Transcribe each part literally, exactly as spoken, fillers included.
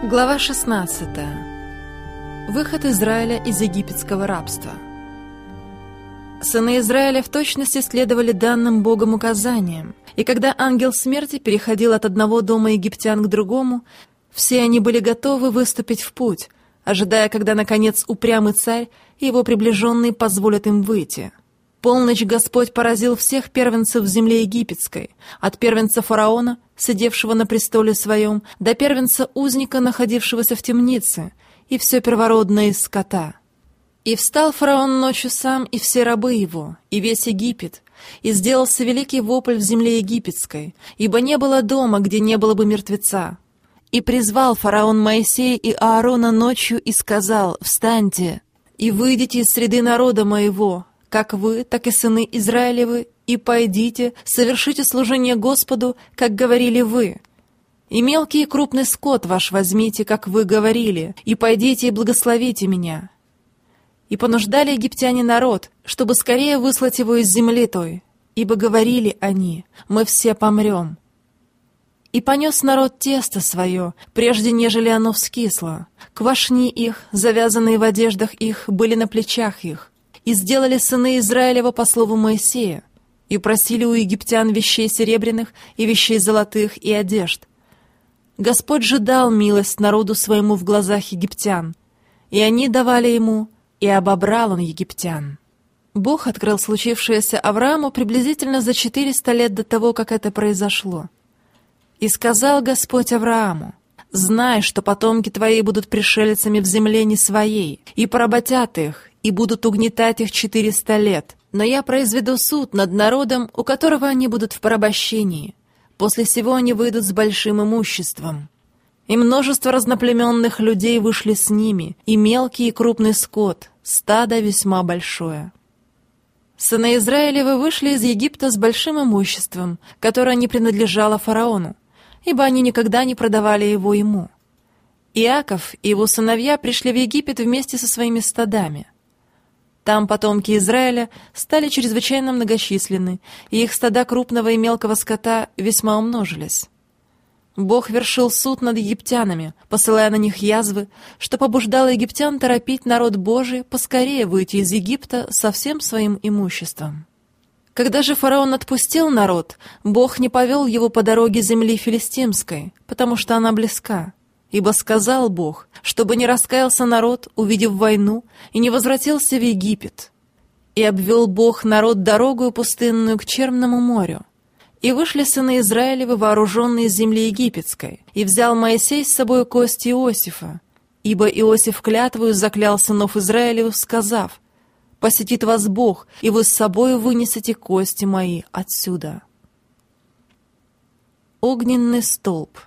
Глава шестнадцатая. Выход Израиля из египетского рабства. Сыны Израиля в точности следовали данным Богом указаниям, и когда ангел смерти переходил от одного дома египтян к другому, все они были готовы выступить в путь, ожидая, когда, наконец, упрямый царь и его приближенные позволят им выйти. Полночь Господь поразил всех первенцев в земле египетской, от первенца фараона, сидевшего на престоле своем, до первенца узника, находившегося в темнице, и все первородное из скота. И встал фараон ночью сам, и все рабы его, и весь Египет, и сделался великий вопль в земле египетской, ибо не было дома, где не было бы мертвеца. И призвал фараон Моисея и Аарона ночью и сказал: «Встаньте и выйдите из среды народа моего, как вы, так и сыны Израилевы, и пойдите, совершите служение Господу, как говорили вы. И мелкий и крупный скот ваш возьмите, как вы говорили, и пойдите и благословите меня». И понуждали египтяне народ, чтобы скорее выслать его из земли той, ибо говорили они: «Мы все помрем». И понес народ тесто свое, прежде нежели оно вскисло. Квашни их, завязанные в одеждах их, были на плечах их. И сделали сыны Израилева по слову Моисея, и просили у египтян вещей серебряных и вещей золотых и одежд. Господь же дал милость народу своему в глазах египтян, и они давали ему, и обобрал он египтян. Бог открыл случившееся Аврааму приблизительно за четыреста лет до того, как это произошло. «И сказал Господь Аврааму: знай, что потомки твои будут пришельцами в земле не своей, и поработят их, и будут угнетать их четыреста лет. Но я произведу суд над народом, у которого они будут в порабощении. После сего они выйдут с большим имуществом. И множество разноплеменных людей вышли с ними, и мелкий и крупный скот, стадо весьма большое. Сыны Израилевы вышли из Египта с большим имуществом, которое не принадлежало фараону, ибо они никогда не продавали его ему. Иаков и его сыновья пришли в Египет вместе со своими стадами. Там потомки Израиля стали чрезвычайно многочисленны, и их стада крупного и мелкого скота весьма умножились. Бог вершил суд над египтянами, посылая на них язвы, что побуждало египтян торопить народ Божий поскорее выйти из Египта со всем своим имуществом. Когда же фараон отпустил народ, Бог не повел его по дороге земли филистимской, потому что она близка. Ибо сказал Бог, чтобы не раскаялся народ, увидев войну, и не возвратился в Египет. И обвел Бог народ дорогою пустынную к Черному морю. И вышли сыны Израилевы, вооруженные из земли египетской, и взял Моисей с собой кости Иосифа. Ибо Иосиф клятвою заклял сынов Израилевых, сказав: «Посетит вас Бог, и вы с собою вынесете кости мои отсюда». Огненный столб.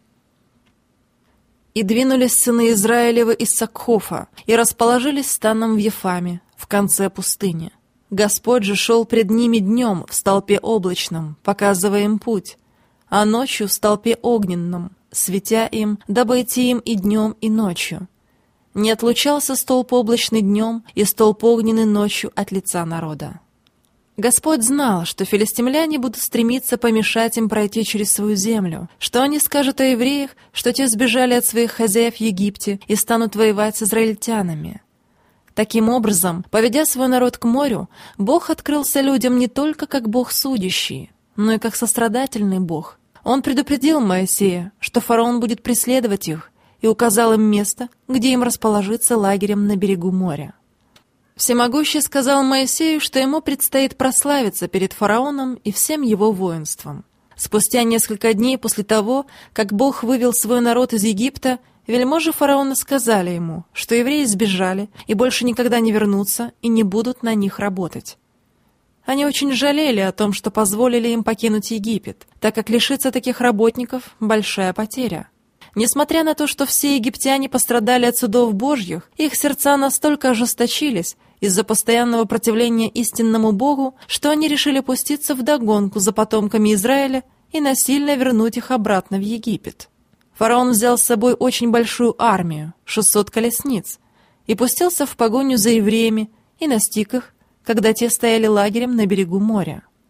И двинулись сыны Израилевы из Сакхофа, и расположились станом в Ефаме, в конце пустыни. Господь же шел пред ними днем в столпе облачном, показывая им путь, а ночью в столпе огненном, светя им, дабы идти им и днем, и ночью. Не отлучался столб облачный днем и столб огненный ночью от лица народа. Господь знал, что филистимляне будут стремиться помешать им пройти через свою землю, что они скажут о евреях, что те сбежали от своих хозяев в Египте и станут воевать с израильтянами. Таким образом, поведя свой народ к морю, Бог открылся людям не только как Бог судящий, но и как сострадательный Бог. Он предупредил Моисея, что фараон будет преследовать их, и указал им место, где им расположиться лагерем на берегу моря. Всемогущий сказал Моисею, что ему предстоит прославиться перед фараоном и всем его воинством. Спустя несколько дней после того, как Бог вывел свой народ из Египта, вельможи фараона сказали ему, что евреи сбежали и больше никогда не вернутся и не будут на них работать. Они очень жалели о том, что позволили им покинуть Египет, так как лишиться таких работников – большая потеря. Несмотря на то, что все египтяне пострадали от судов Божьих, их сердца настолько ожесточились из-за постоянного противления истинному Богу, что они решили пуститься вдогонку за потомками Израиля и насильно вернуть их обратно в Египет. Фараон взял с собой очень большую армию, шестьсот колесниц, и пустился в погоню за евреями и настиг их, когда те стояли лагерем на берегу моря.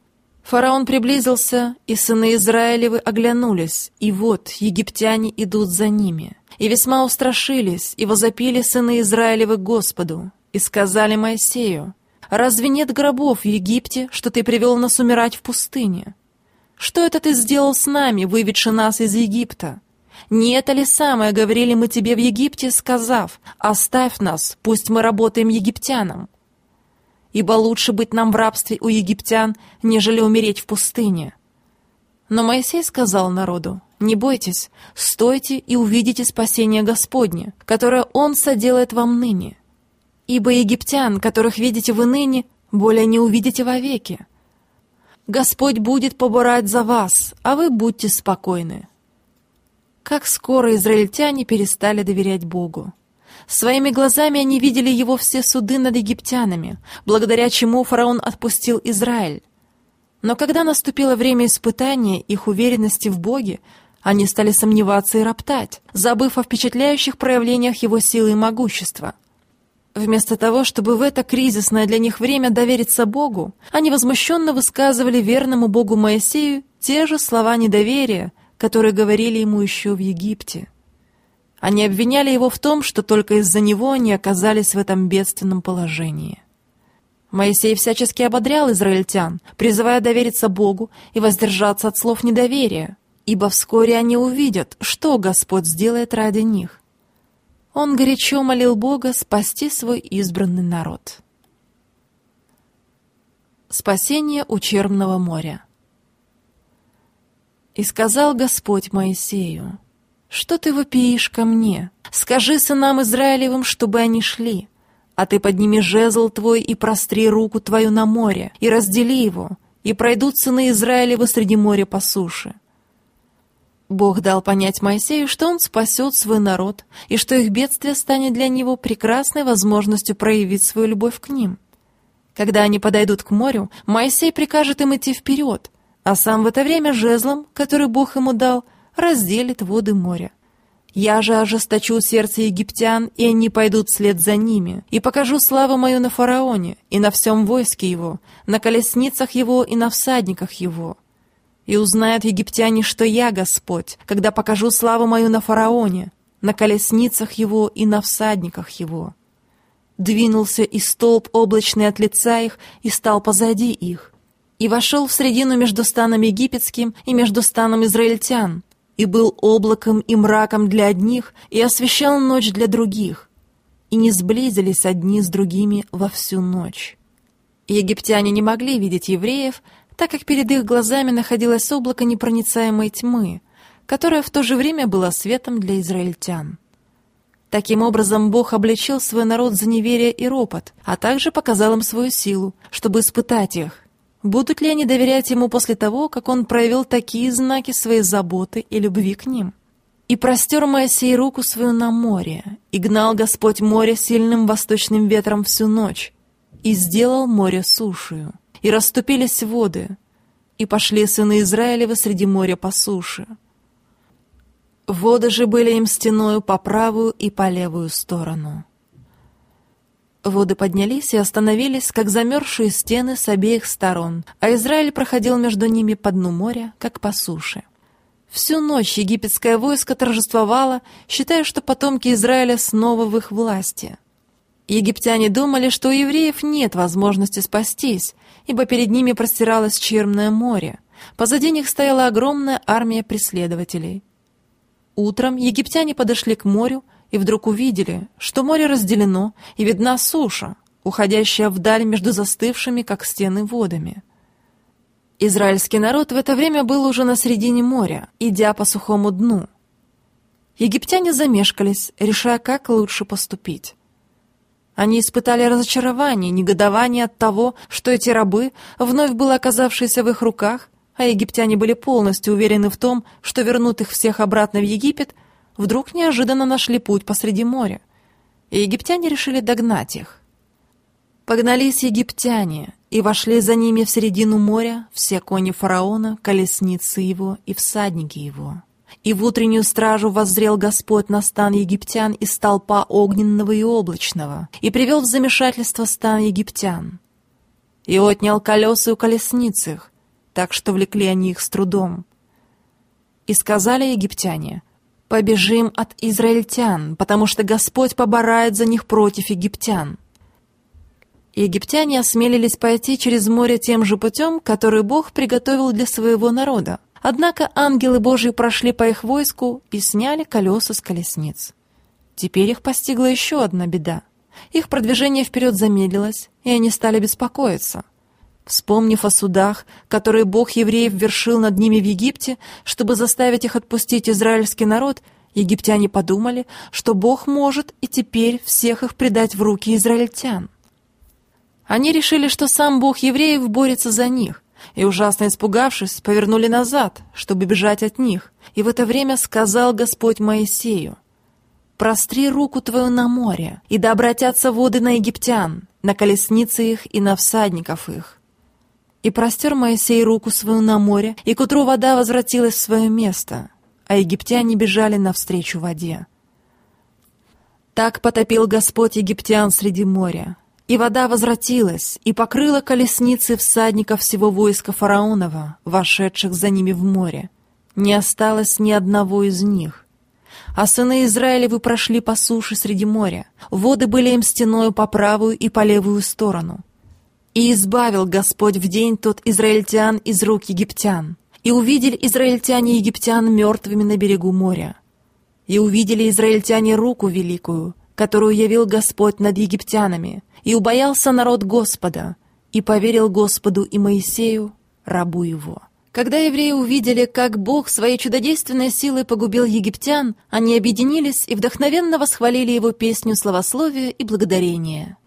Фараон приблизился, и сыны Израилевы оглянулись, и вот египтяне идут за ними. И весьма устрашились, и возопили сыны Израилевы к Господу, и сказали Моисею: «Разве нет гробов в Египте, что ты привел нас умирать в пустыне? Что это ты сделал с нами, выведши нас из Египта? Не это ли самое говорили мы тебе в Египте, сказав: оставь нас, пусть мы работаем египтянам? Ибо лучше быть нам в рабстве у египтян, нежели умереть в пустыне». Но Моисей сказал народу: «Не бойтесь, стойте и увидите спасение Господне, которое Он соделает вам ныне. Ибо египтян, которых видите вы ныне, более не увидите вовеки. Господь будет поборать за вас, а вы будьте спокойны». Как скоро израильтяне перестали доверять Богу. Своими глазами они видели Его все суды над египтянами, благодаря чему фараон отпустил Израиль. Но когда наступило время испытания их уверенности в Боге, они стали сомневаться и роптать, забыв о впечатляющих проявлениях Его силы и могущества. Вместо того, чтобы в это кризисное для них время довериться Богу, они возмущенно высказывали верному Богу Моисею те же слова недоверия, которые говорили ему еще в Египте. Они обвиняли его в том, что только из-за него они оказались в этом бедственном положении. Моисей всячески ободрял израильтян, призывая довериться Богу и воздержаться от слов недоверия, ибо вскоре они увидят, что Господь сделает ради них. Он горячо молил Бога спасти свой избранный народ. Спасение ущербного моря. «И сказал Господь Моисею: что ты вопиешь ко мне? Скажи сынам Израилевым, чтобы они шли. А ты подними жезл твой и простри руку твою на море, и раздели его, и пройдут сыны Израилевы среди моря по суше». Бог дал понять Моисею, что он спасет свой народ, и что их бедствие станет для него прекрасной возможностью проявить свою любовь к ним. Когда они подойдут к морю, Моисей прикажет им идти вперед, а сам в это время жезлом, который Бог ему дал, разделит воды моря. «Я же ожесточу сердце египтян, и они пойдут вслед за ними, и покажу славу мою на фараоне и на всем войске его, на колесницах его и на всадниках его. И узнают египтяне, что я Господь, когда покажу славу мою на фараоне, на колесницах его и на всадниках его». Двинулся и столб облачный от лица их, и стал позади их, и вошел в средину между станом египетским и между станом израильтян, и был облаком и мраком для одних, и освещал ночь для других, и не сблизились одни с другими во всю ночь. Египтяне не могли видеть евреев, так как перед их глазами находилось облако непроницаемой тьмы, которое в то же время было светом для израильтян. Таким образом, Бог обличил свой народ за неверие и ропот, а также показал им свою силу, чтобы испытать их, будут ли они доверять Ему после того, как Он проявил такие знаки своей заботы и любви к ним. «И простер Моисей руку свою на море, и гнал Господь море сильным восточным ветром всю ночь, и сделал море сушею, и расступились воды, и пошли сыны Израилевы среди моря по суше. Воды же были им стеною по правую и по левую сторону». Воды поднялись и остановились, как замерзшие стены с обеих сторон, а Израиль проходил между ними по дну моря, как по суше. Всю ночь египетское войско торжествовало, считая, что потомки Израиля снова в их власти. Египтяне думали, что у евреев нет возможности спастись, ибо перед ними простиралось Черное море, позади них стояла огромная армия преследователей. Утром египтяне подошли к морю, и вдруг увидели, что море разделено, и видна суша, уходящая вдаль между застывшими, как стены, водами. Израильский народ в это время был уже на середине моря, идя по сухому дну. Египтяне замешкались, решая, как лучше поступить. Они испытали разочарование, негодование от того, что эти рабы, вновь было оказавшиеся в их руках, а египтяне были полностью уверены в том, что вернут их всех обратно в Египет, вдруг неожиданно нашли путь посреди моря, и египтяне решили догнать их. Погнались египтяне, и вошли за ними в середину моря все кони фараона, колесницы его и всадники его. И в утреннюю стражу воззрел Господь на стан египтян из столпа огненного и облачного, и привел в замешательство стан египтян. И отнял колеса у колесниц их, так что влекли они их с трудом. И сказали египтяне: «Побежим от израильтян, потому что Господь поборает за них против египтян». Египтяне осмелились пойти через море тем же путем, который Бог приготовил для своего народа. Однако ангелы Божьи прошли по их войску и сняли колеса с колесниц. Теперь их постигла еще одна беда. Их продвижение вперед замедлилось, и они стали беспокоиться. Вспомнив о судах, которые Бог евреев вершил над ними в Египте, чтобы заставить их отпустить израильский народ, египтяне подумали, что Бог может и теперь всех их предать в руки израильтян. Они решили, что сам Бог евреев борется за них, и, ужасно испугавшись, повернули назад, чтобы бежать от них. И в это время сказал Господь Моисею: «Простри руку твою на море, и да обратятся воды на египтян, на колесницы их и на всадников их». И простер Моисей руку свою на море, и к утру вода возвратилась в свое место, а египтяне бежали навстречу воде. Так потопил Господь египтян среди моря. И вода возвратилась, и покрыла колесницы всадников всего войска фараонова, вошедших за ними в море. Не осталось ни одного из них. А сыны Израилевы прошли по суше среди моря. Воды были им стеною по правую и по левую сторону. И избавил Господь в день тот израильтян из рук египтян. И увидели израильтяне египтян мертвыми на берегу моря. И увидели израильтяне руку великую, которую явил Господь над египтянами, и убоялся народ Господа, и поверил Господу и Моисею, рабу его. Когда евреи увидели, как Бог своей чудодейственной силой погубил египтян, они объединились и вдохновенно восхвалили его песню славословия и благодарения.